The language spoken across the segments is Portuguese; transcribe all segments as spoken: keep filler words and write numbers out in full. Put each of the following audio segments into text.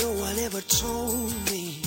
No one ever told me.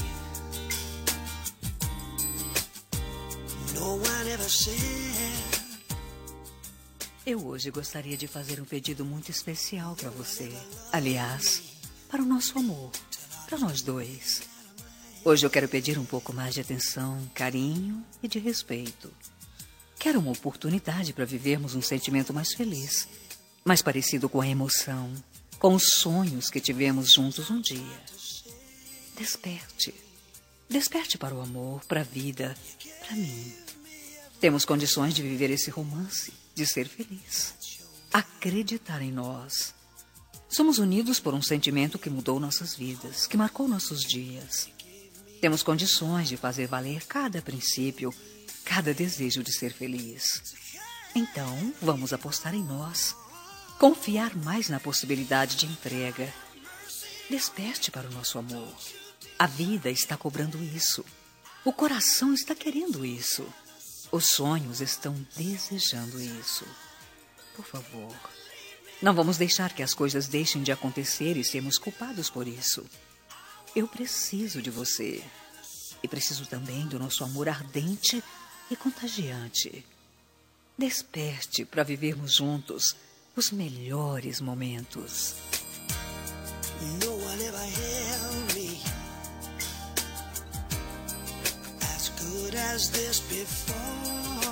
No one ever said. Eu hoje gostaria de fazer um pedido muito especial para você. Aliás, para o nosso amor, para nós dois. Hoje eu quero pedir um pouco mais de atenção, carinho e de respeito. Quero uma oportunidade para vivermos um sentimento mais feliz, mais parecido com a emoção, com os sonhos que tivemos juntos um dia. Desperte. Desperte para o amor, para a vida, para mim. Temos condições de viver esse romance, de ser feliz. Acreditar em nós. Somos unidos por um sentimento que mudou nossas vidas, que marcou nossos dias. Temos condições de fazer valer cada princípio, cada desejo de ser feliz. Então, vamos apostar em nós. Confiar mais na possibilidade de entrega. Desperte para o nosso amor. A vida está cobrando isso. O coração está querendo isso. Os sonhos estão desejando isso. Por favor, não vamos deixar que as coisas deixem de acontecer e sermos culpados por isso. Eu preciso de você. E preciso também do nosso amor ardente e contagiante. Desperte para vivermos juntos os melhores momentos. No one ever held me as good as this before.